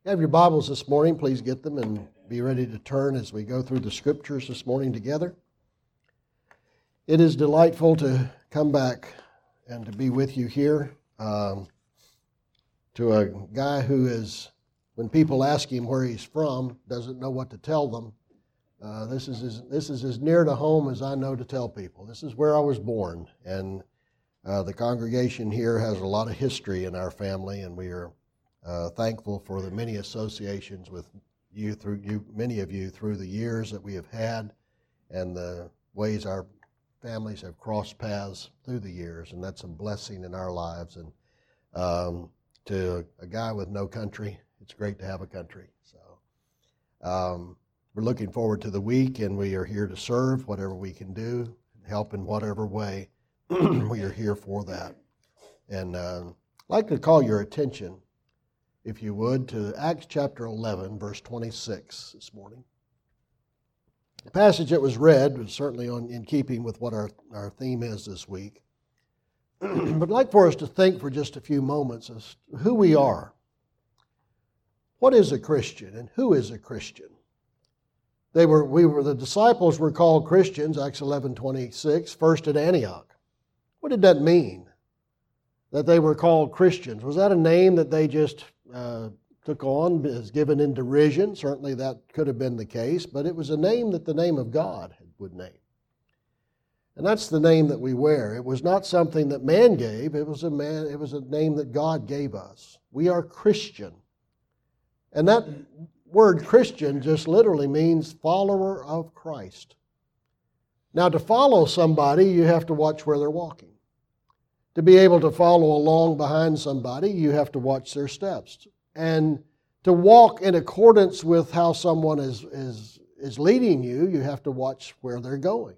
You have your Bibles this morning, please get them and be ready to turn as we go through the Scriptures this morning together. It is delightful to come back and to be with you here. To a guy who is, when people ask him where he's from, doesn't know what to tell them. This is as near to home as I know to tell people. This is where I was born, and the congregation here has a lot of history in our family, and we are thankful for the many associations with many of you through the years that we have had, and the ways our families have crossed paths through the years, and that's a blessing in our lives. And to a guy with no country, it's great to have a country. So we're looking forward to the week, and we are here to serve whatever we can do, help in whatever way. We are here for that. And I'd like to call your attention, if you would, to Acts chapter 11, verse 26 this morning. The passage that was read was certainly in keeping with what our theme is this week. But I'd like for us to think for just a few moments as to who we are. What is a Christian and who is a Christian? The disciples were called Christians, Acts 11:26, first at Antioch. What did that mean, that they were called Christians? Was that a name that they just took on as given in derision? Certainly that could have been the case, but it was a name that the name of God would name. And that's the name that we wear. It was not something that man gave. It was a name that God gave us. We are Christian. And that word Christian just literally means follower of Christ. Now, to follow somebody, you have to watch where they're walking. To be able to follow along behind somebody, you have to watch their steps. And to walk in accordance with how someone is leading you, you have to watch where they're going.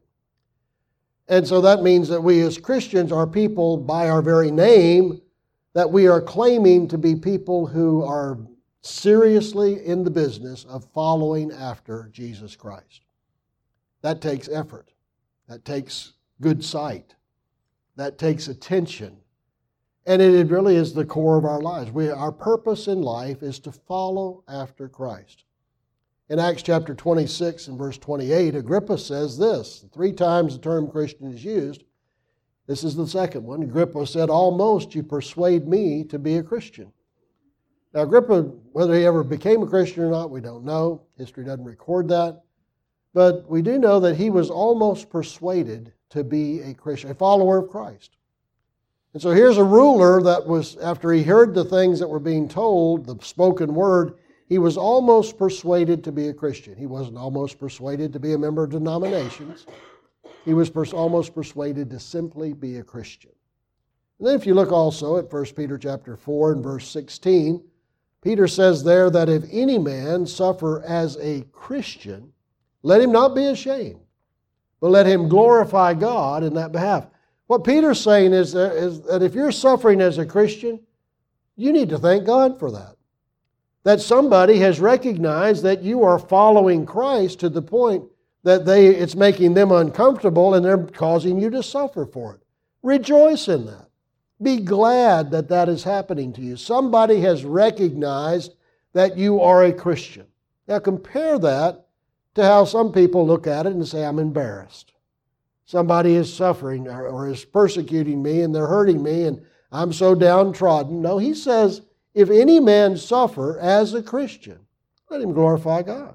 And so that means that we as Christians are people by our very name, that we are claiming to be people who are seriously in the business of following after Jesus Christ. That takes effort. That takes good sight. That takes attention. And it really is the core of our lives. Our purpose in life is to follow after Christ. In Acts chapter 26 and verse 28, Agrippa says this. 3 times the term Christian is used. This is the second one. Agrippa said, "Almost you persuade me to be a Christian." Now Agrippa, whether he ever became a Christian or not, we don't know. History doesn't record that. But we do know that he was almost persuaded to be a Christian, a follower of Christ. And so here's a ruler that was, after he heard the things that were being told, the spoken word, he was almost persuaded to be a Christian. He wasn't almost persuaded to be a member of denominations. He was almost persuaded to simply be a Christian. And then if you look also at 1 Peter chapter 4 and verse 16, Peter says there that if any man suffer as a Christian, let him not be ashamed, but let him glorify God in that behalf. What Peter's saying is that if you're suffering as a Christian, you need to thank God for that. That somebody has recognized that you are following Christ to the point that it's making them uncomfortable and they're causing you to suffer for it. Rejoice in that. Be glad that that is happening to you. Somebody has recognized that you are a Christian. Now compare that to how some people look at it and say, "I'm embarrassed. Somebody is suffering or is persecuting me and they're hurting me and I'm so downtrodden." No, he says, if any man suffer as a Christian, let him glorify God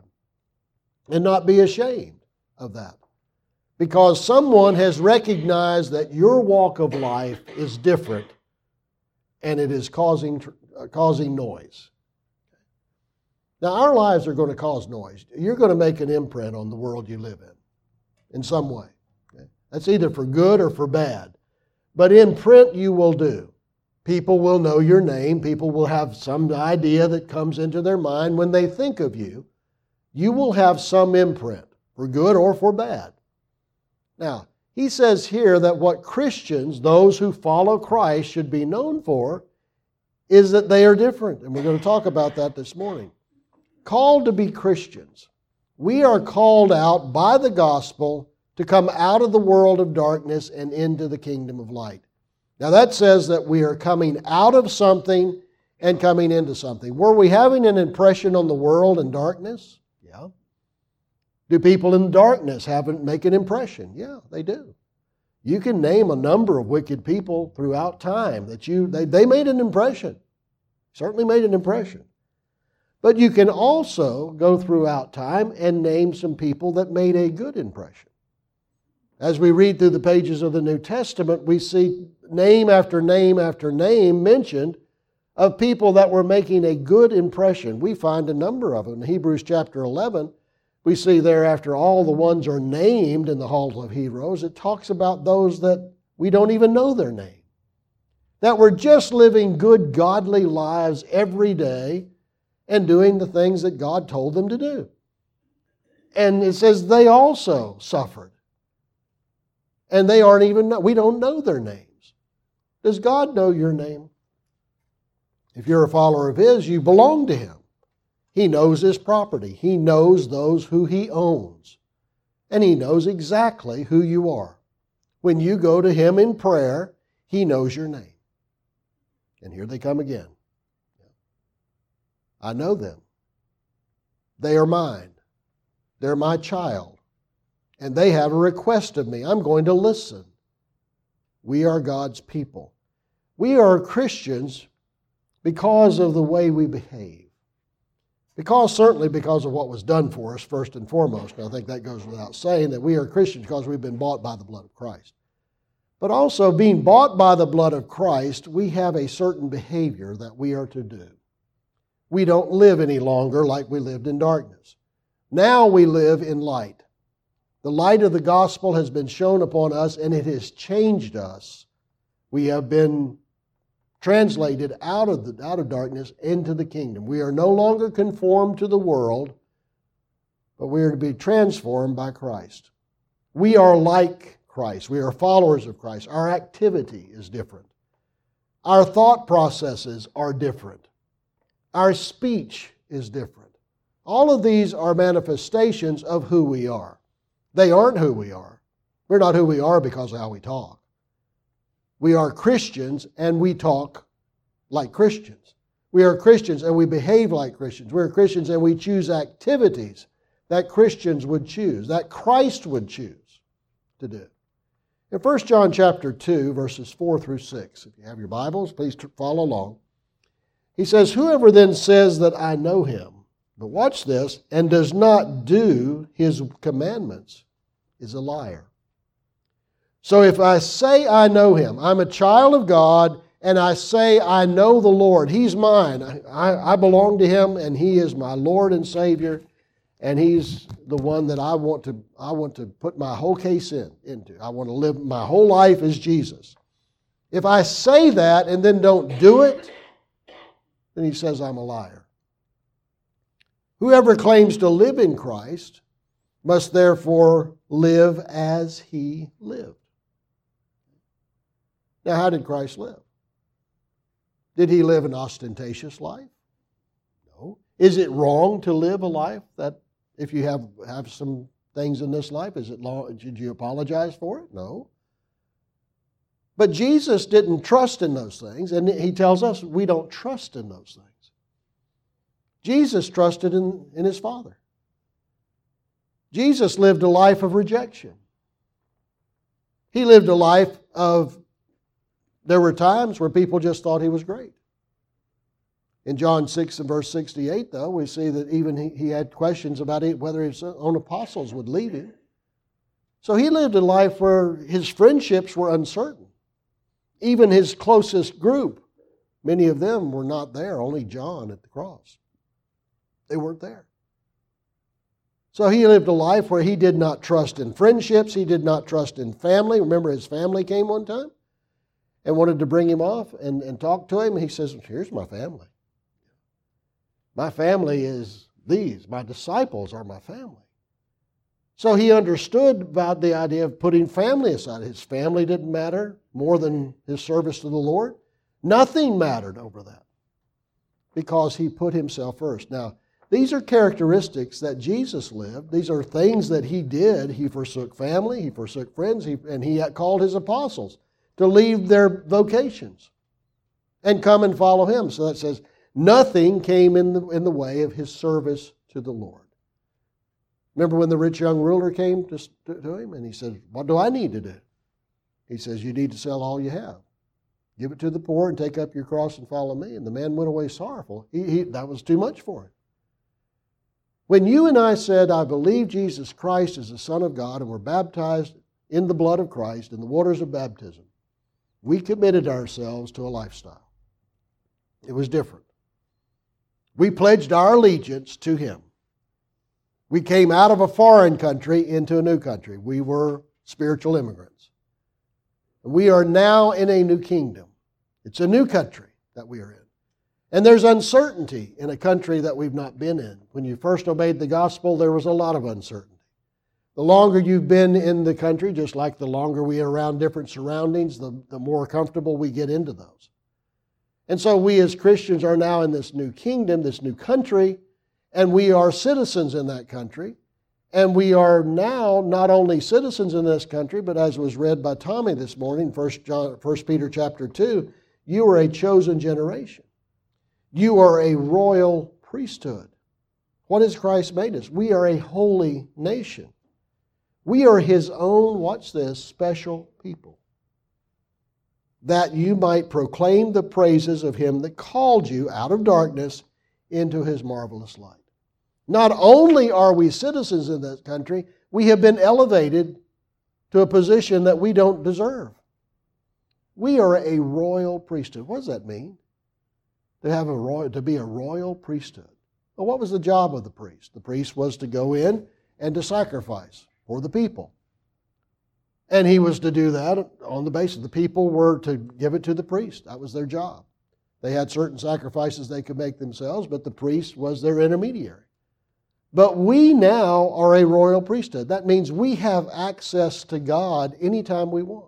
and not be ashamed of that. Because someone has recognized that your walk of life is different and it is causing noise. Now, our lives are going to cause noise. You're going to make an imprint on the world you live in some way. Okay? That's either for good or for bad. But in print, you will do. People will know your name. People will have some idea that comes into their mind when they think of you. You will have some imprint, for good or for bad. Now, he says here that what Christians, those who follow Christ, should be known for is that they are different. And we're going to talk about that this morning. Called to be Christians. We are called out by the gospel to come out of the world of darkness and into the kingdom of light. Now that says that we are coming out of something and coming into something. Were we having an impression on the world in darkness? Yeah. Do people in darkness make an impression? Yeah, they do. You can name a number of wicked people throughout time that they made an impression. Certainly made an impression. But you can also go throughout time and name some people that made a good impression. As we read through the pages of the New Testament, we see name after name after name mentioned of people that were making a good impression. We find a number of them. In Hebrews chapter 11, we see there after all the ones are named in the Halls of Heroes, it talks about those that we don't even know their name. That were just living good, godly lives every day and doing the things that God told them to do. And it says they also suffered. And we don't know their names. Does God know your name? If you're a follower of His, you belong to Him. He knows His property. He knows those who He owns. And He knows exactly who you are. When you go to Him in prayer, He knows your name. And here they come again. I know them. They are mine. They're my child. And they have a request of me. I'm going to listen. We are God's people. We are Christians because of the way we behave. Certainly because of what was done for us, first and foremost. And I think that goes without saying that we are Christians because we've been bought by the blood of Christ. But also, being bought by the blood of Christ, we have a certain behavior that we are to do. We don't live any longer like we lived in darkness. Now we live in light. The light of the gospel has been shown upon us, and it has changed us. We have been translated out of darkness into the kingdom. We are no longer conformed to the world, but we are to be transformed by Christ. We are like Christ. We are followers of Christ. Our activity is different. Our thought processes are different. Our speech is different. All of these are manifestations of who we are. They aren't who we are. We're not who we are because of how we talk. We are Christians and we talk like Christians. We are Christians and we behave like Christians. We're Christians and we choose activities that Christians would choose, that Christ would choose to do. In 1 John chapter 2, verses 4 through 6, if you have your Bibles, please follow along. He says, "Whoever then says that I know Him," but watch this, "and does not do His commandments is a liar. So if I say I know Him, I'm a child of God, and I say I know the Lord, He's mine, I belong to Him, and He is my Lord and Savior, and He's the one that I want to put my whole case into. I want to live my whole life as Jesus. If I say that and then don't do it, then he says I'm a liar. Whoever claims to live in Christ must therefore live as He lived." Now, how did Christ live? Did He live an ostentatious life? No. Is it wrong to live a life that if you have some things in this life, is it long? Should you apologize for it? No. But Jesus didn't trust in those things, and He tells us we don't trust in those things. Jesus trusted in His Father. Jesus lived a life of rejection. He lived a life of, there were times where people just thought He was great. In John 6 and verse 68, though, we see that even he had questions about whether His own apostles would leave Him. So He lived a life where His friendships were uncertain. Even His closest group, many of them were not there, only John at the cross. They weren't there. So He lived a life where He did not trust in friendships, He did not trust in family. Remember, His family came one time and wanted to bring Him off and talk to Him. He says, "Here's my family. My family is these. My disciples are my family." So He understood about the idea of putting family aside. His family didn't matter more than His service to the Lord. Nothing mattered over that because He put Himself first. Now, these are characteristics that Jesus lived. These are things that He did. He forsook family, He forsook friends, and He called His apostles to leave their vocations and come and follow Him. So that says, Nothing came in the way of his service to the Lord. Remember when the rich young ruler came to him and he said, what do I need to do? He says, you need to sell all you have. Give it to the poor and take up your cross and follow me. And the man went away sorrowful. That was too much for him. When you and I said, I believe Jesus Christ is the Son of God and were baptized in the blood of Christ in the waters of baptism, we committed ourselves to a lifestyle. It was different. We pledged our allegiance to Him. We came out of a foreign country into a new country. We were spiritual immigrants. We are now in a new kingdom. It's a new country that we are in. And there's uncertainty in a country that we've not been in. When you first obeyed the gospel, there was a lot of uncertainty. The longer you've been in the country, just like the longer we are around different surroundings, the more comfortable we get into those. And so we as Christians are now in this new kingdom, this new country, and we are citizens in that country. And we are now not only citizens in this country, but as was read by Tommy this morning, 1 Peter chapter 2, you are a chosen generation. You are a royal priesthood. What has Christ made us? We are a holy nation. We are His own, watch this, special people. That you might proclaim the praises of Him that called you out of darkness into His marvelous light. Not only are we citizens in this country, we have been elevated to a position that we don't deserve. We are a royal priesthood. What does that mean? To be a royal priesthood. Well, what was the job of the priest? The priest was to go in and to sacrifice for the people. And he was to do that on the basis the people were to give it to the priest. That was their job. They had certain sacrifices they could make themselves, but the priest was their intermediary. But we now are a royal priesthood. That means we have access to God anytime we want.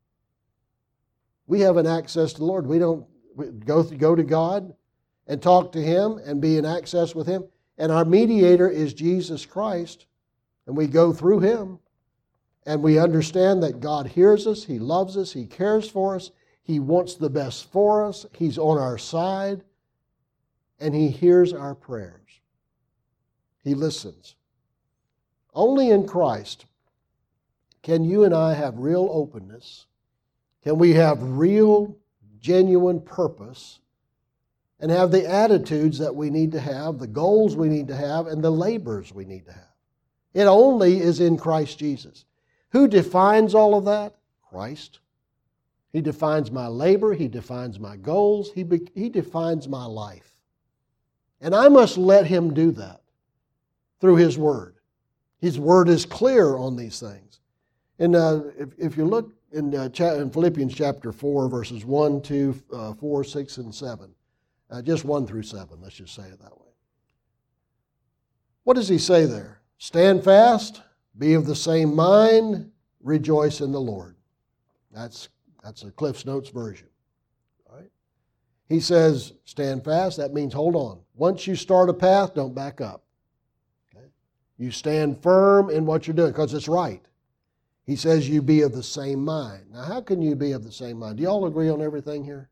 We have an access to the Lord. We don't go to God and talk to Him and be in access with Him. And our mediator is Jesus Christ. And we go through Him. And we understand that God hears us. He loves us. He cares for us. He wants the best for us. He's on our side. And He hears our prayers. He listens. Only in Christ can you and I have real openness. Can we have real, genuine purpose and have the attitudes that we need to have, the goals we need to have, and the labors we need to have. It only is in Christ Jesus. Who defines all of that? Christ. He defines my labor. He defines my goals. He defines my life. And I must let Him do that through His Word. His Word is clear on these things. And if you look in Philippians chapter 4, verses 1, 2, 4, 6, and 7, just 1 through 7, let's just say it that way. What does he say there? Stand fast, be of the same mind, rejoice in the Lord. That's a Cliff's Notes version. All right? He says, stand fast, that means hold on. Once you start a path, don't back up. Okay? You stand firm in what you're doing because it's right. He says you be of the same mind. Now, how can you be of the same mind? Do you all agree on everything here?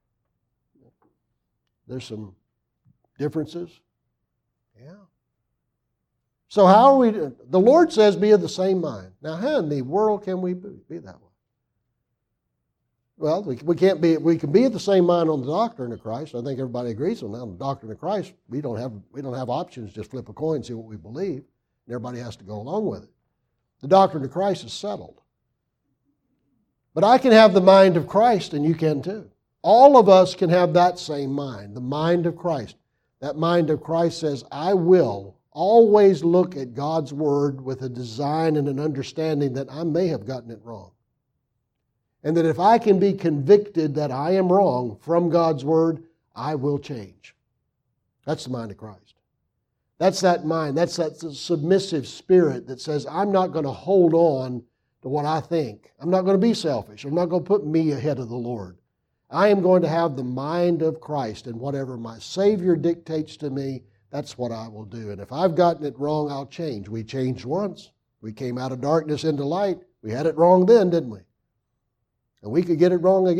There's some differences. Yeah. So how are we? The Lord says be of the same mind. Now, how in the world can we be that way? Well, we can't be. We can be of the same mind on the doctrine of Christ. I think everybody agrees on that. On the doctrine of Christ, we don't have options. Just flip a coin and see what we believe. And everybody has to go along with it. The doctrine of Christ is settled. But I can have the mind of Christ, and you can too. All of us can have that same mind, the mind of Christ. That mind of Christ says, I will always look at God's Word with a design and an understanding that I may have gotten it wrong. And that if I can be convicted that I am wrong from God's Word, I will change. That's the mind of Christ. That's that mind. That's that submissive spirit that says, I'm not going to hold on to what I think. I'm not going to be selfish. I'm not going to put me ahead of the Lord. I am going to have the mind of Christ, and whatever my Savior dictates to me, that's what I will do. And if I've gotten it wrong, I'll change. We changed once. We came out of darkness into light. We had it wrong then, didn't we? And we could get it wrong again.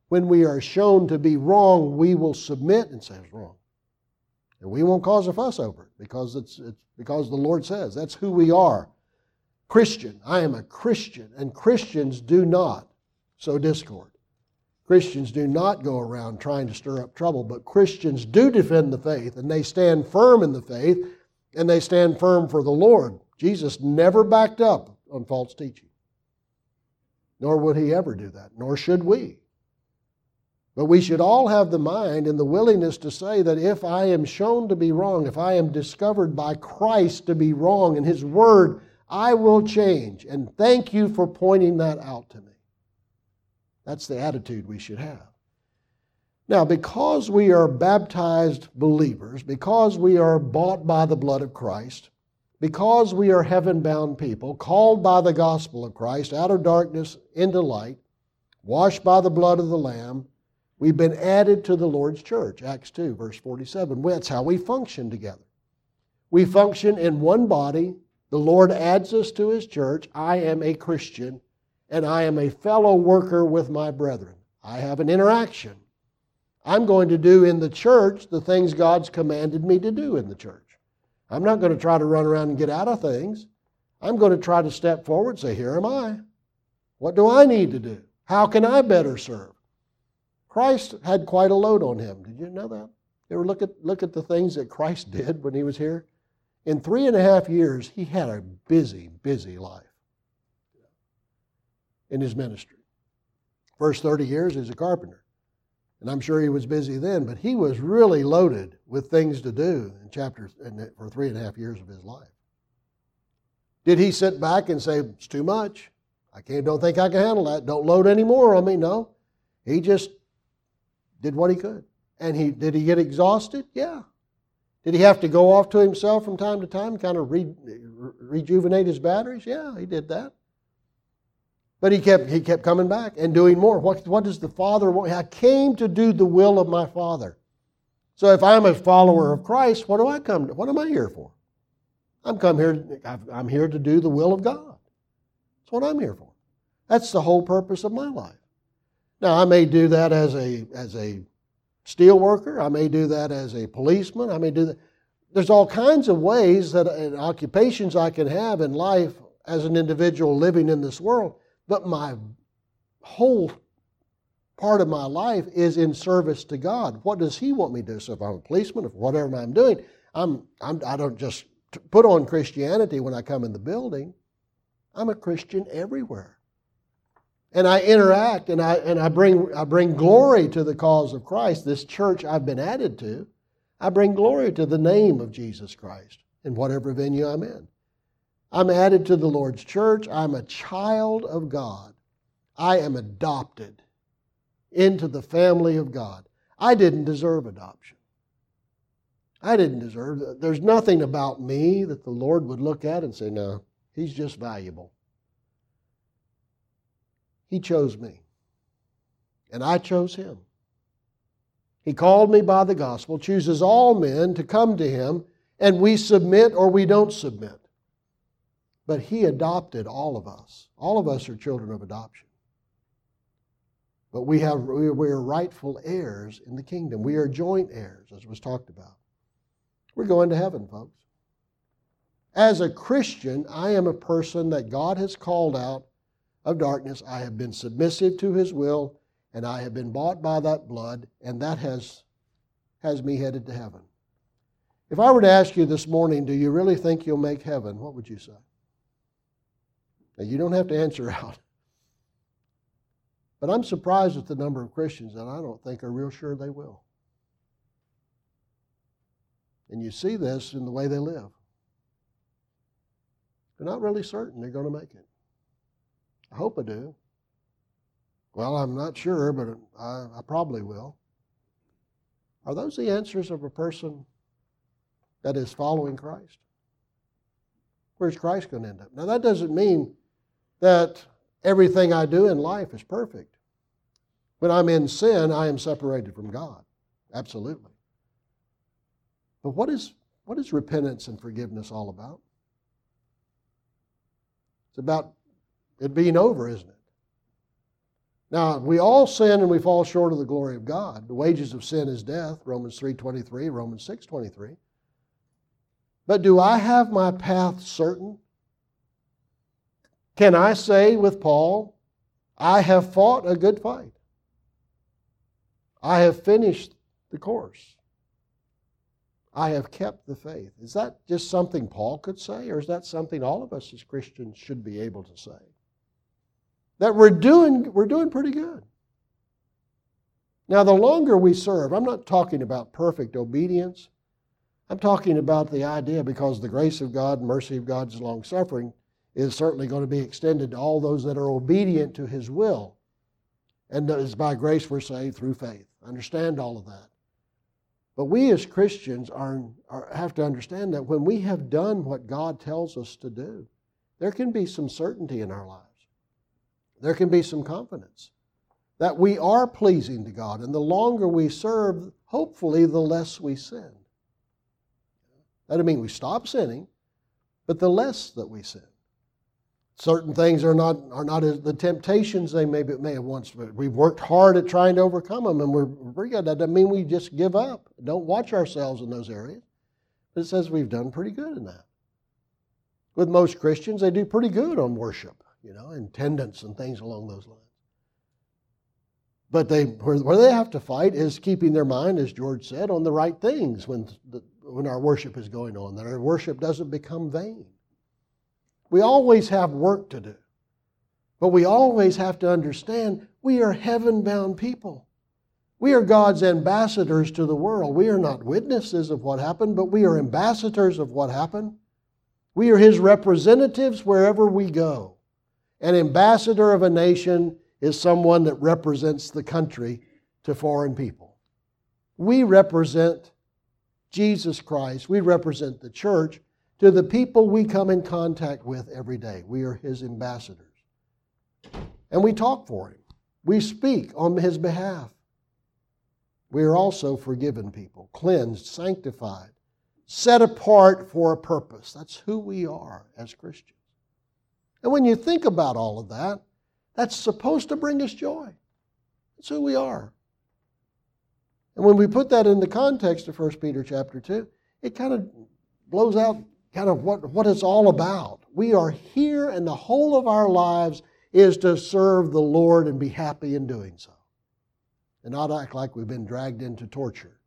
When we are shown to be wrong, we will submit and say it's wrong. And we won't cause a fuss over it because it's because the Lord says that's who we are. Christian. I am a Christian. And Christians do not sow discord. Christians do not go around trying to stir up trouble, but Christians do defend the faith, and they stand firm in the faith, and they stand firm for the Lord. Jesus never backed up on false teaching. Nor would He ever do that, nor should we. But we should all have the mind and the willingness to say that if I am shown to be wrong, if I am discovered by Christ to be wrong in His Word, I will change. And thank you for pointing that out to me. That's the attitude we should have. Now, because we are baptized believers, because we are bought by the blood of Christ, because we are heaven-bound people, called by the gospel of Christ out of darkness into light, washed by the blood of the Lamb, we've been added to the Lord's church. Acts 2, verse 47. That's how we function together. We function in one body. The Lord adds us to His church. I am a Christian, and I am a fellow worker with my brethren. I have an interaction. I'm going to do in the church the things God's commanded me to do in the church. I'm not going to try to run around and get out of things. I'm going to try to step forward and say, here am I. What do I need to do? How can I better serve? Christ had quite a load on Him. Did you know that? You ever look at the things that Christ did when He was here? In 3.5 years, He had a busy, busy life in His ministry. First 30 years, He was a carpenter. And I'm sure He was busy then, but He was really loaded with things to do for 3.5 years of His life. Did He sit back and say, it's too much? Don't think I can handle that. Don't load any more on me. No. He just did what He could. And did he get exhausted? Yeah. Did he have to go off to himself from time to time, kind of rejuvenate his batteries? Yeah, he did that. But he kept coming back and doing more. What does the Father want? I came to do the will of my Father. So if I'm a follower of Christ, what do I come to? What am I here for? I'm here to do the will of God. That's what I'm here for. That's the whole purpose of my life. Now, I may do that as a steel worker. I may do that as a policeman. I may do that. There's all kinds of ways and occupations I can have in life as an individual living in this world. But my whole part of my life is in service to God. What does He want me to do? So if I'm a policeman, if whatever I'm doing, I don't just put on Christianity when I come in the building. I'm a Christian everywhere. And I interact and I bring glory to the cause of Christ. This church I've been added to, I bring glory to the name of Jesus Christ in whatever venue I'm in. I'm added to the Lord's church. I'm a child of God. I am adopted into the family of God. I didn't deserve adoption. There's nothing about me that the Lord would look at and say, no, he's just valuable. He chose me, and I chose Him. He called me by the gospel, chooses all men to come to Him, and we submit or we don't submit. But He adopted all of us. All of us are children of adoption. But we are rightful heirs in the kingdom. We are joint heirs, as was talked about. We're going to heaven, folks. As a Christian, I am a person that God has called out of darkness. I have been submissive to His will, and I have been bought by that blood, and that has me headed to heaven. If I were to ask you this morning, do you really think you'll make heaven? What would you say? Now, you don't have to answer out. But I'm surprised at the number of Christians that I don't think are real sure they will. And you see this in the way they live. They're not really certain they're going to make it. I hope I do. Well, I'm not sure, but I probably will. Are those the answers of a person that is following Christ? Where's Christ going to end up? Now, that doesn't mean that everything I do in life is perfect. When I'm in sin, I am separated from God. Absolutely. But what is repentance and forgiveness all about? It's about it being over, isn't it? Now, we all sin and we fall short of the glory of God. The wages of sin is death, Romans 3:23, Romans 6:23. But do I have my path certain? Can I say with Paul, I have fought a good fight. I have finished the course. I have kept the faith. Is that just something Paul could say, or is that something all of us as Christians should be able to say? That we're doing pretty good. Now, the longer we serve, I'm not talking about perfect obedience. I'm talking about the idea, because the grace of God and mercy of God's long-suffering is certainly going to be extended to all those that are obedient to His will. And it's by grace we're saved through faith. I understand all of that. But we as Christians have to understand that when we have done what God tells us to do, there can be some certainty in our lives. There can be some confidence that we are pleasing to God. And the longer we serve, hopefully the less we sin. That doesn't mean we stop sinning, but the less that we sin. Certain things are not as the temptations they may have once been. We've worked hard at trying to overcome them, and we're pretty good. That doesn't mean we just give up. Don't watch ourselves in those areas. But it says we've done pretty good in that. With most Christians, they do pretty good on worship, and attendance and things along those lines. But where they have to fight is keeping their mind, as George said, on the right things when our worship is going on, that our worship doesn't become vain. We always have work to do. But we always have to understand we are heaven-bound people. We are God's ambassadors to the world. We are not witnesses of what happened, but we are ambassadors of what happened. We are His representatives wherever we go. An ambassador of a nation is someone that represents the country to foreign people. We represent Jesus Christ. We represent the church to the people we come in contact with every day. We are His ambassadors. And we talk for Him. We speak on His behalf. We are also forgiven people, cleansed, sanctified, set apart for a purpose. That's who we are as Christians. And when you think about all of that, that's supposed to bring us joy. That's who we are. And when we put that in the context of 1 Peter chapter 2, it kind of blows out kind of what it's all about. We are here, and the whole of our lives is to serve the Lord and be happy in doing so. And not act like we've been dragged into torture.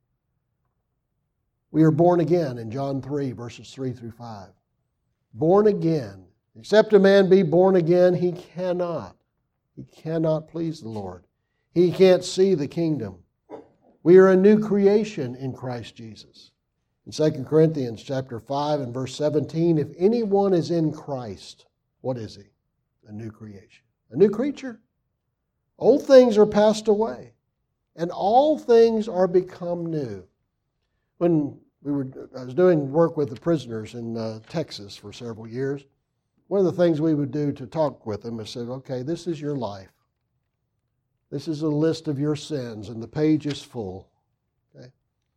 We are born again in John 3, verses 3 through 5. Born again. Except a man be born again, he cannot please the Lord. He can't see the kingdom. We are a new creation in Christ Jesus. In 2 Corinthians chapter 5 and verse 17, if anyone is in Christ, what is he? A new creation. A new creature. Old things are passed away, and all things are become new. When I was doing work with the prisoners in Texas for several years, one of the things we would do to talk with them is say, okay, this is your life. This is a list of your sins, and the page is full. Okay?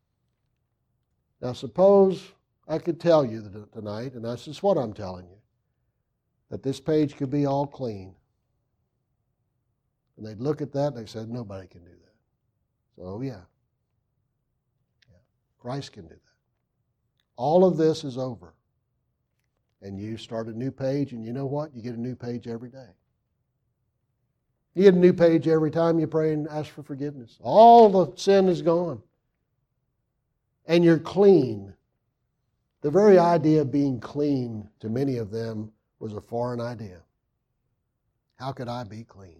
Now suppose I could tell you tonight, and this is what I'm telling you, that this page could be all clean. And they'd look at that and they said, nobody can do that. So yeah. Christ can do that. All of this is over. And you start a new page, and you know what? You get a new page every day. You get a new page every time you pray and ask for forgiveness. All the sin is gone. And you're clean. The very idea of being clean to many of them was a foreign idea. How could I be clean?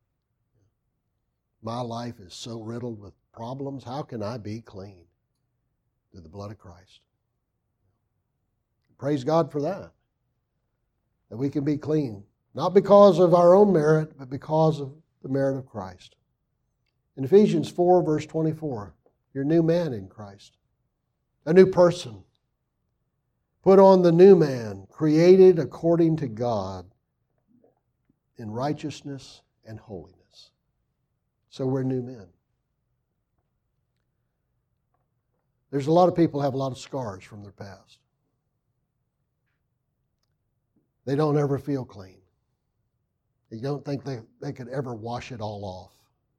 My life is so riddled with problems. How can I be clean? Through the blood of Christ. Praise God for that. That we can be clean. Not because of our own merit, but because of the merit of Christ. In Ephesians 4, verse 24, you're a new man in Christ. A new person. Put on the new man, created according to God in righteousness and holiness. So we're new men. There's a lot of people who have a lot of scars from their past. They don't ever feel clean. You don't think they could ever wash it all off.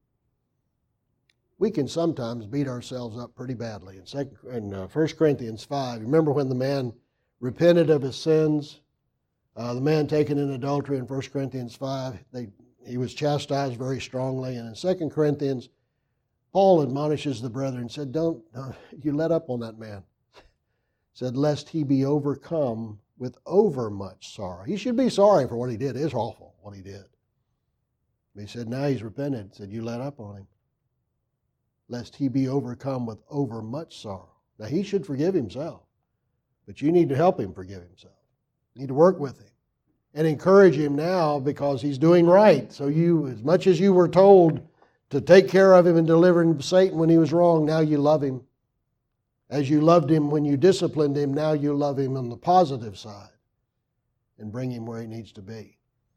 We can sometimes beat ourselves up pretty badly. In 1 Corinthians 5, remember when the man repented of his sins? The man taken in adultery in 1 Corinthians 5, he was chastised very strongly. And in 2 Corinthians, Paul admonishes the brethren and said, don't you let up on that man. Said, lest he be overcome with overmuch sorrow. He should be sorry for what he did. It is awful what he did. But he said, now he's repented. He said, you let up on him. Lest he be overcome with overmuch sorrow. Now he should forgive himself. But you need to help him forgive himself. You need to work with him. And encourage him now because he's doing right. So you, as much as you were told to take care of him and deliver him from Satan when he was wrong, now you love him. As you loved him when you disciplined him, now you love him on the positive side and bring him where he needs to be.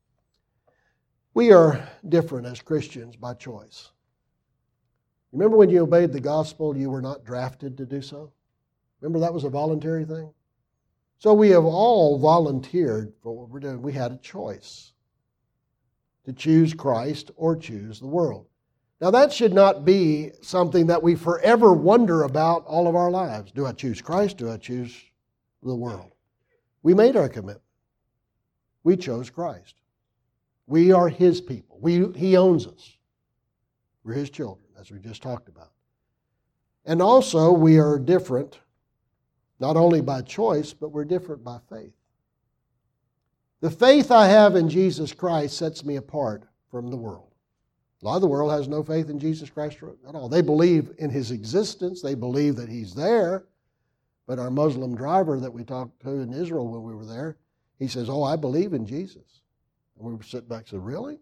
We are different as Christians by choice. Remember when you obeyed the gospel, you were not drafted to do so? Remember that was a voluntary thing? So we have all volunteered for what we're doing. We had a choice to choose Christ or choose the world. Now that should not be something that we forever wonder about all of our lives. Do I choose Christ? Do I choose the world? We made our commitment. We chose Christ. We are His people. He owns us. We're His children, as we just talked about. And also we are different, not only by choice, but we're different by faith. The faith I have in Jesus Christ sets me apart from the world. A lot of the world has no faith in Jesus Christ at all. They believe in His existence. They believe that He's there. But our Muslim driver that we talked to in Israel when we were there, he says, oh, I believe in Jesus. And we were sitting back and said, really?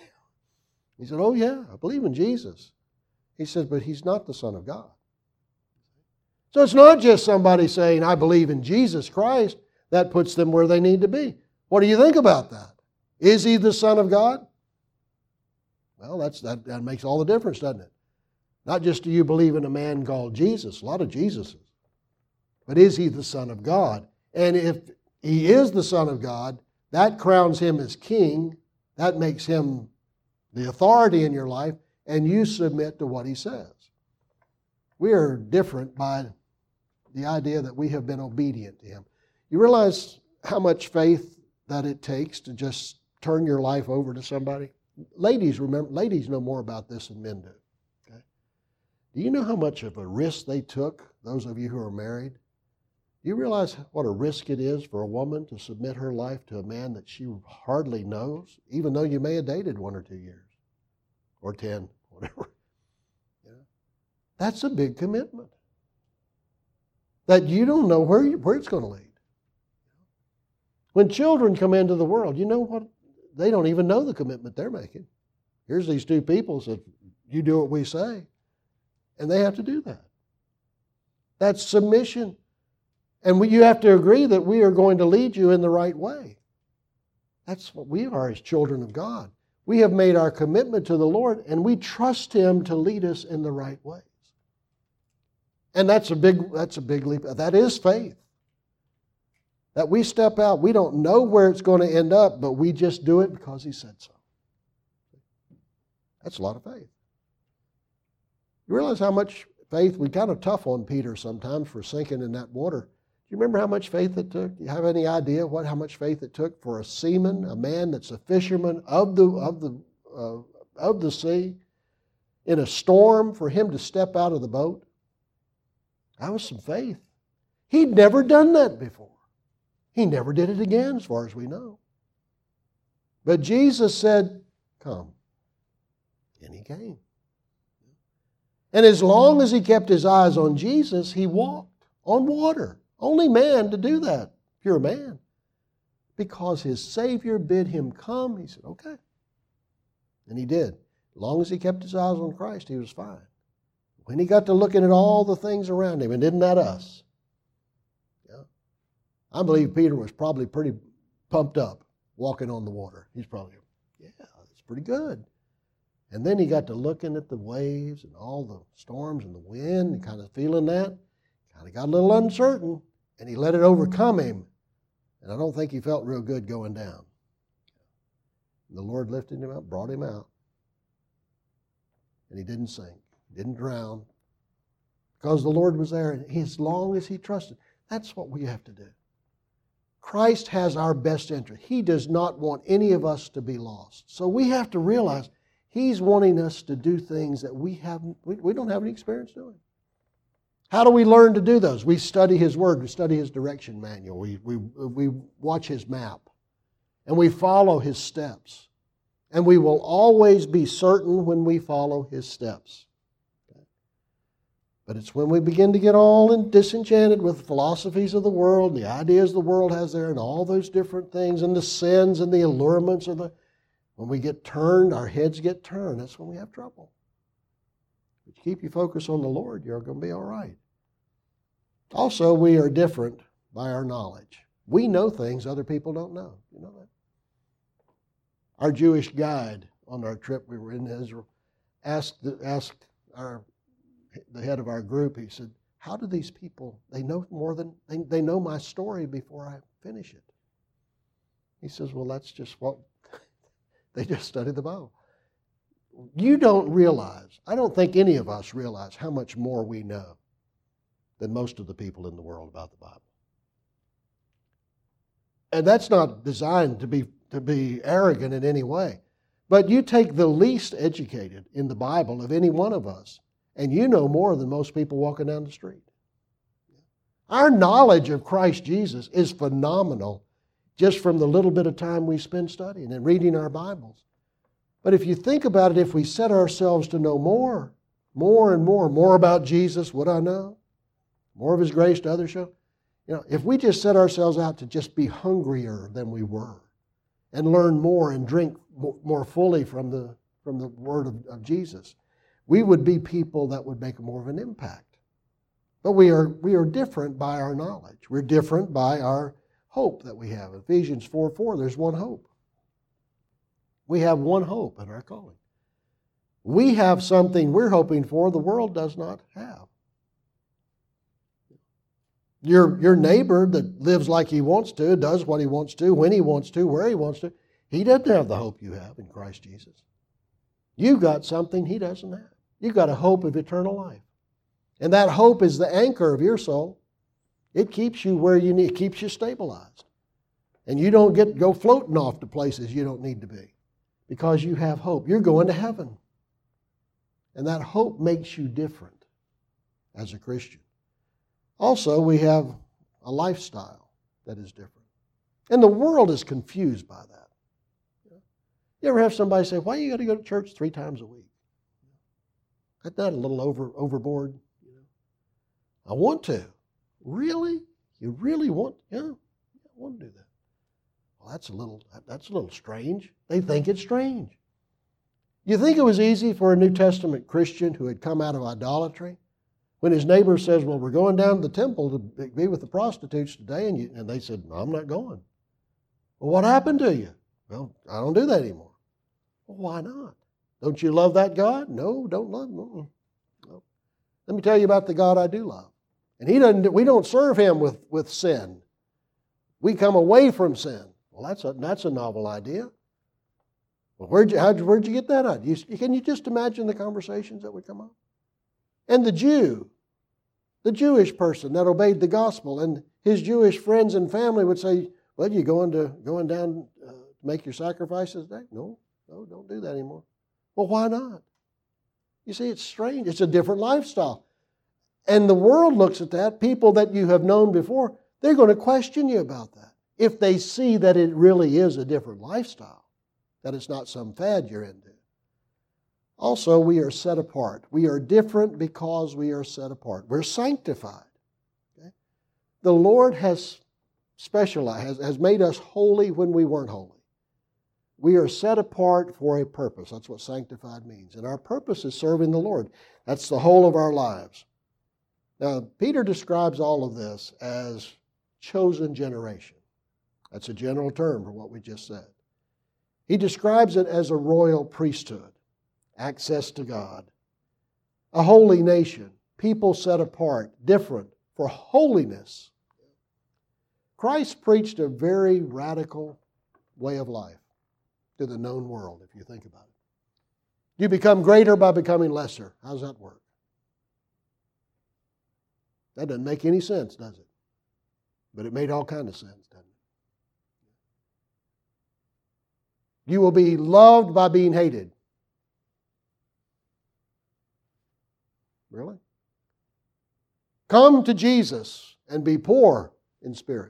He said, oh, yeah, I believe in Jesus. He said, but He's not the Son of God. So it's not just somebody saying, I believe in Jesus Christ. That puts them where they need to be. What do you think about that? Is He the Son of God? Well, that makes all the difference, doesn't it? Not just do you believe in a man called Jesus, a lot of Jesuses, but is He the Son of God? And if He is the Son of God, that crowns Him as King. That makes Him the authority in your life, and you submit to what He says. We are different by the idea that we have been obedient to Him. You realize how much faith that it takes to just turn your life over to somebody? Ladies know more about this than men do. Okay? Do you know how much of a risk they took, those of you who are married? Do you realize what a risk it is for a woman to submit her life to a man that she hardly knows, even though you may have dated 1 or 2 years, or 10, whatever? Yeah. That's a big commitment that you don't know where it's going to lead. When children come into the world, you know what? They don't even know the commitment they're making. Here's these two people said, you do what we say. And they have to do that. That's submission. And you have to agree that we are going to lead you in the right way. That's what we are as children of God. We have made our commitment to the Lord and we trust Him to lead us in the right ways. And that's a big leap. That is faith. That we step out, we don't know where it's going to end up, but we just do it because He said so. That's a lot of faith. You realize how much faith, we kind of tough on Peter sometimes for sinking in that water. Do you remember how much faith it took? Do you have any idea how much faith it took for a seaman, a man that's a fisherman of the sea, in a storm, for him to step out of the boat? That was some faith. He'd never done that before. He never did it again, as far as we know. But Jesus said, come. And He came. And as long as he kept his eyes on Jesus, he walked on water. Only man to do that, pure man. Because his Savior bid him come, he said, okay. And he did. As long as he kept his eyes on Christ, he was fine. When he got to looking at all the things around him, and isn't that us? I believe Peter was probably pretty pumped up walking on the water. He's probably, yeah, that's pretty good. And then he got to looking at the waves and all the storms and the wind and kind of feeling that. Kind of got a little uncertain, and he let it overcome him. And I don't think he felt real good going down. The Lord lifted him up, brought him out. And he didn't sink, didn't drown, because the Lord was there. And as long as he trusted, that's what we have to do. Christ has our best interest. He does not want any of us to be lost. So we have to realize He's wanting us to do things that we don't have any experience doing. How do we learn to do those? We study His Word. We study His direction manual. We watch His map. And we follow His steps. And we will always be certain when we follow His steps. But it's when we begin to get all disenchanted with the philosophies of the world, and the ideas the world has there, and all those different things, and the sins and the allurements of when we get turned, our heads get turned, that's when we have trouble. But you keep your focus on the Lord, you're going to be all right. Also, we are different by our knowledge. We know things other people don't know. You know that? Our Jewish guide on our trip, we were in Israel, asked the head of our group, he said, how do these people, they know more than, they know my story before I finish it. He says, well, that's just what, they just study the Bible. You don't realize, I don't think any of us realize how much more we know than most of the people in the world about the Bible. And that's not designed to be arrogant in any way. But you take the least educated in the Bible of any one of us, and you know more than most people walking down the street. Our knowledge of Christ Jesus is phenomenal just from the little bit of time we spend studying and reading our Bibles. But if you think about it, if we set ourselves to know more and more about Jesus, what I know, more of His grace to others show, if we just set ourselves out to just be hungrier than we were and learn more and drink more fully from the Word of Jesus, we would be people that would make more of an impact. But we are different by our knowledge. We're different by our hope that we have. Ephesians 4:4, there's one hope. We have one hope in our calling. We have something we're hoping for the world does not have. Your neighbor that lives like he wants to, does what he wants to, when he wants to, where he wants to, he doesn't have the hope you have in Christ Jesus. You've got something he doesn't have. You've got a hope of eternal life. And that hope is the anchor of your soul. It keeps you where you need, it keeps you stabilized. And you don't go floating off to places you don't need to be because you have hope. You're going to heaven. And that hope makes you different as a Christian. Also, we have a lifestyle that is different. And the world is confused by that. You ever have somebody say, why you got to go to church 3 times a week? Isn't that a little overboard? I want to. Really? You really want? Yeah, I want to do that. Well, that's a little strange. They think it's strange. You think it was easy for a New Testament Christian who had come out of idolatry when his neighbor says, well, we're going down to the temple to be with the prostitutes today, and they said, no, I'm not going. Well, what happened to you? Well, I don't do that anymore. Well, why not? Don't you love that God? No, don't love him. No. Let me tell you about the God I do love. And we don't serve Him with sin. We come away from sin. Well, that's a novel idea. Well, where'd you get that idea? Can you just imagine the conversations that would come up? And the Jewish person that obeyed the gospel, and his Jewish friends and family would say, well, you going down to make your sacrifices today? No, don't do that anymore. Well, why not? You see, it's strange. It's a different lifestyle. And the world looks at that. People that you have known before, they're going to question you about that. If they see that it really is a different lifestyle, that it's not some fad you're into. Also, we are set apart. We are different because we are set apart. We're sanctified. Okay? The Lord has specialized, has made us holy when we weren't holy. We are set apart for a purpose. That's what sanctified means. And our purpose is serving the Lord. That's the whole of our lives. Now, Peter describes all of this as chosen generation. That's a general term for what we just said. He describes it as a royal priesthood, access to God, a holy nation, people set apart, different, for holiness. Christ preached a very radical way of life. to the known world, if you think about it. You become greater by becoming lesser. How's that work? That doesn't make any sense, does it? But it made all kind of sense, doesn't it? You will be loved by being hated. Really? Come to Jesus and be poor in spirit.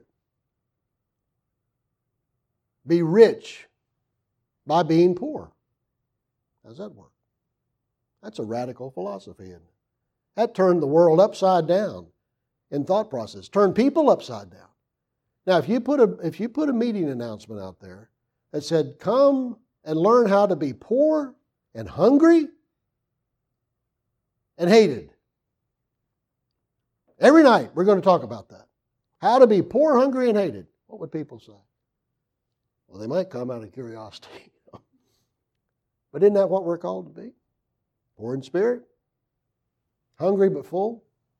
Be rich by being poor. How's that work? That's a radical philosophy, isn't it? That turned the world upside down in thought process. Turned people upside down. Now, if you put a meeting announcement out there that said, "Come and learn how to be poor and hungry and hated," every night we're going to talk about that. How to be poor, hungry, and hated. What would people say? Well, they might come out of curiosity. But isn't that what we're called to be? Poor in spirit, hungry but full,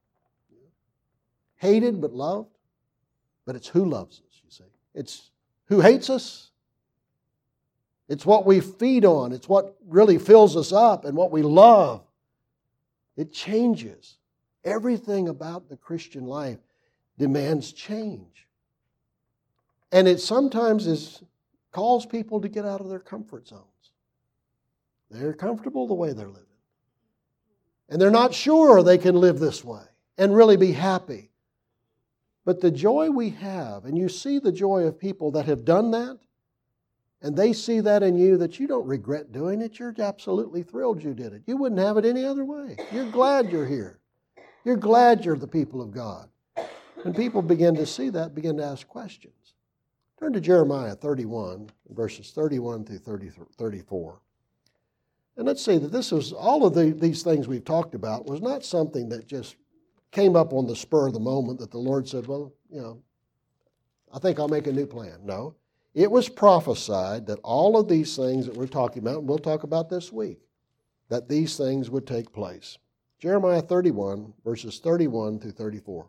hated but loved. But it's who loves us, you see. It's who hates us. It's what we feed on. It's what really fills us up and what we love. It changes. Everything about the Christian life demands change. And it sometimes calls people to get out of their comfort zones. They're comfortable the way they're living. And they're not sure they can live this way and really be happy. But the joy we have, and you see the joy of people that have done that, and they see that in you, that you don't regret doing it. You're absolutely thrilled you did it. You wouldn't have it any other way. You're glad you're here. You're glad you're the people of God. When people begin to see that, begin to ask questions. Turn to Jeremiah 31, verses 31 through 34. And let's see that this was, all of these things we've talked about was not something that just came up on the spur of the moment that the Lord said, well, I think I'll make a new plan. No. It was prophesied that all of these things that we're talking about, and we'll talk about this week, that these things would take place. Jeremiah 31, verses 31 through 34.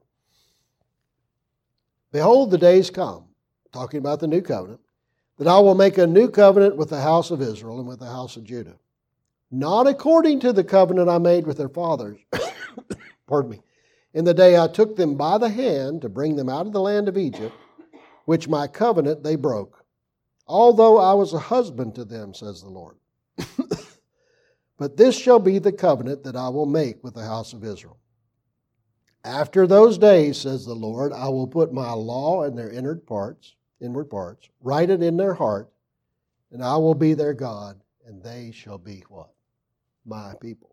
Behold, the days come, talking about the new covenant, that I will make a new covenant with the house of Israel and with the house of Judah. Not according to the covenant I made with their fathers, pardon me, in the day I took them by the hand to bring them out of the land of Egypt, which my covenant they broke, although I was a husband to them, says the Lord. But this shall be the covenant that I will make with the house of Israel. After those days, says the Lord, I will put my law in their inward parts, write it in their heart, and I will be their God, and they shall be what? My people.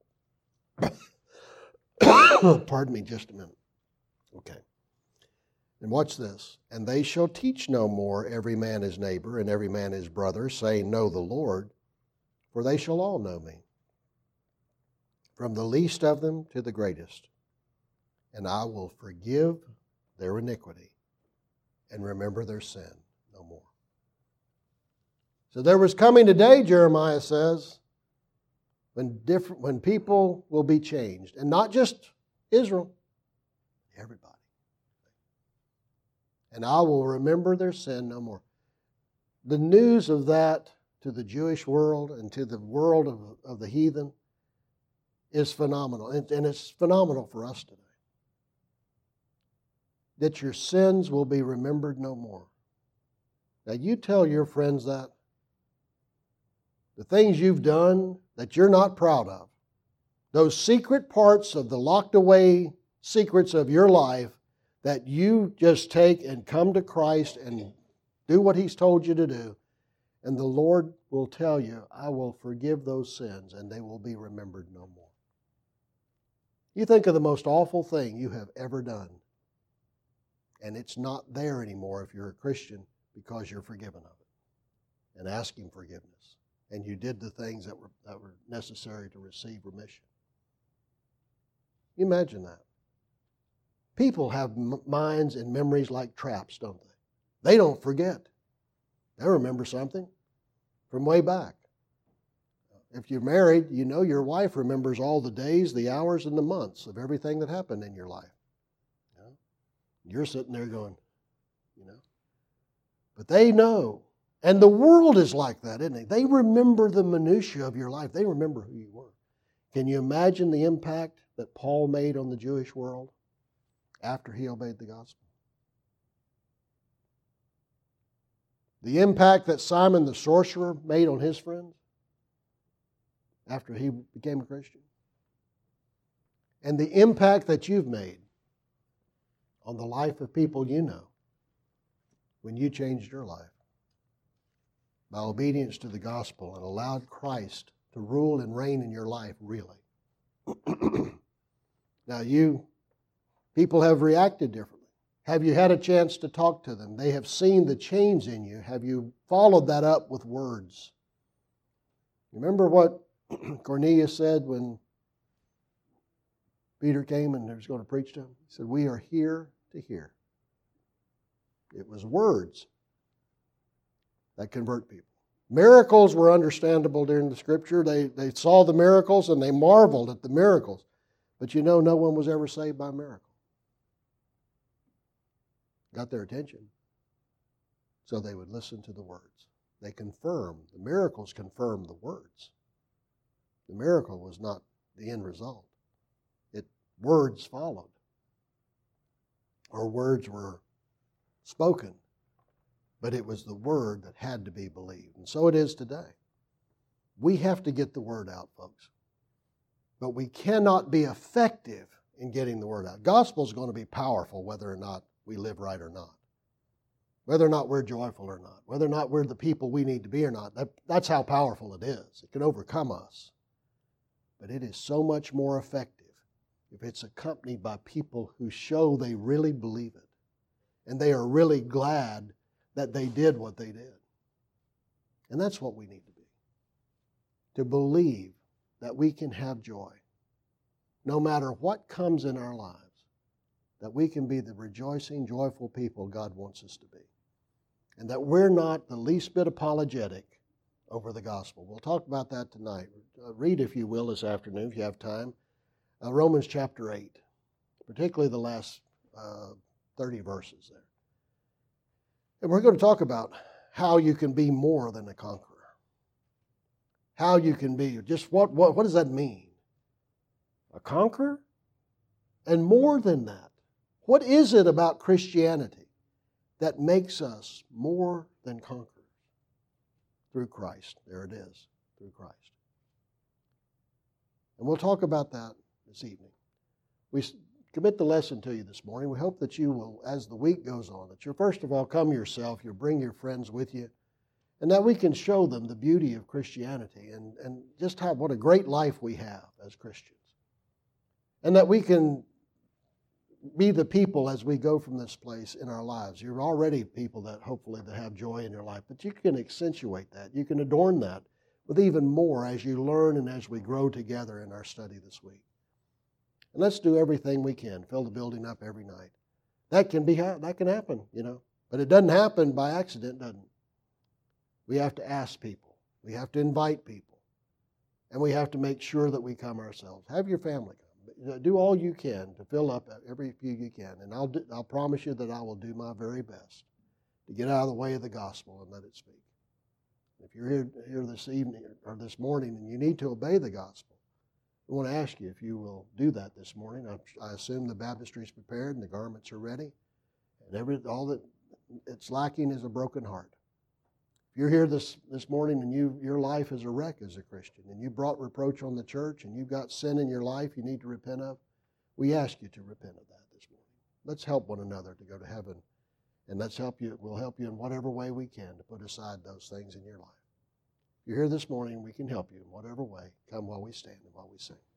Pardon me just a minute. Okay. And watch this. And they shall teach no more every man his neighbor and every man his brother, saying, Know the Lord, for they shall all know me, from the least of them to the greatest. And I will forgive their iniquity and remember their sin no more. So there was coming a day, Jeremiah says, when people will be changed. And not just Israel, everybody. And I will remember their sin no more. The news of that to the Jewish world and to the world of the heathen is phenomenal. And it's phenomenal for us today. That your sins will be remembered no more. Now you tell your friends that. The things you've done that you're not proud of. Those secret parts of the locked away secrets of your life that you just take and come to Christ and do what He's told you to do. And the Lord will tell you, I will forgive those sins and they will be remembered no more. You think of the most awful thing you have ever done. And it's not there anymore if you're a Christian because you're forgiven of it and asking forgiveness. And you did the things that were necessary to receive remission. You imagine that. People have minds and memories like traps, don't they? They don't forget. They remember something from way back. If you're married, you know your wife remembers all the days, the hours, and the months of everything that happened in your life. You're sitting there going, But they know, And the world is like that, isn't it? They remember the minutiae of your life. They remember who you were. Can you imagine the impact that Paul made on the Jewish world after he obeyed the gospel? The impact that Simon the sorcerer made on his friends after he became a Christian. And the impact that you've made on the life of people you know when you changed your life by obedience to the gospel and allowed Christ to rule and reign in your life, really. Now, people have reacted differently. Have you had a chance to talk to them? They have seen the change in you. Have you followed that up with words? Remember what Cornelius said when Peter came and he was going to preach to him? He said, "We are here to hear." It was words that convert people. Miracles were understandable during the Scripture. They saw the miracles and they marveled at the miracles. But no one was ever saved by a miracle. Got their attention. So they would listen to the words. They confirmed. The miracles confirmed the words. The miracle was not the end result. Words followed. Or words were spoken. But it was the word that had to be believed. And so it is today. We have to get the word out, folks. But we cannot be effective in getting the word out. Gospel is going to be powerful whether or not we live right or not. Whether or not we're joyful or not. Whether or not we're the people we need to be or not. That's how powerful it is. It can overcome us. But it is so much more effective if it's accompanied by people who show they really believe it. And they are really glad that they did what they did. And that's what we need to be. To believe that we can have joy no matter what comes in our lives. That we can be the rejoicing, joyful people God wants us to be. And that we're not the least bit apologetic over the gospel. We'll talk about that tonight. Read, if you will, this afternoon, if you have time, Romans chapter 8, particularly the last 30 verses there. And we're going to talk about how you can be more than a conqueror. How you can be, just what does that mean? A conqueror? And more than that, what is it about Christianity that makes us more than conquerors? Through Christ. There it is, through Christ. And we'll talk about that this evening. We commit the lesson to you this morning. We hope that you will, as the week goes on, that you'll first of all come yourself, you'll bring your friends with you, and that we can show them the beauty of Christianity and just what a great life we have as Christians. And that we can be the people as we go from this place in our lives. You're already people that hopefully that have joy in your life, but you can accentuate that. You can adorn that with even more as you learn and as we grow together in our study this week. And let's do everything we can. Fill the building up every night. That can happen, But it doesn't happen by accident, doesn't it? We have to ask people. We have to invite people. And we have to make sure that we come ourselves. Have your family come. Do all you can to fill up every few you can. And I'll promise you that I will do my very best to get out of the way of the gospel and let it speak. If you're here this evening or this morning and you need to obey the gospel, I want to ask you if you will do that this morning. I assume the baptistry is prepared and the garments are ready. And all that it's lacking is a broken heart. If you're here this morning and your life is a wreck as a Christian and you brought reproach on the church and you've got sin in your life you need to repent of, we ask you to repent of that this morning. Let's help one another to go to heaven, and we'll help you in whatever way we can to put aside those things in your life. If you're here this morning, we can help you in whatever way. Come while we stand and while we sing.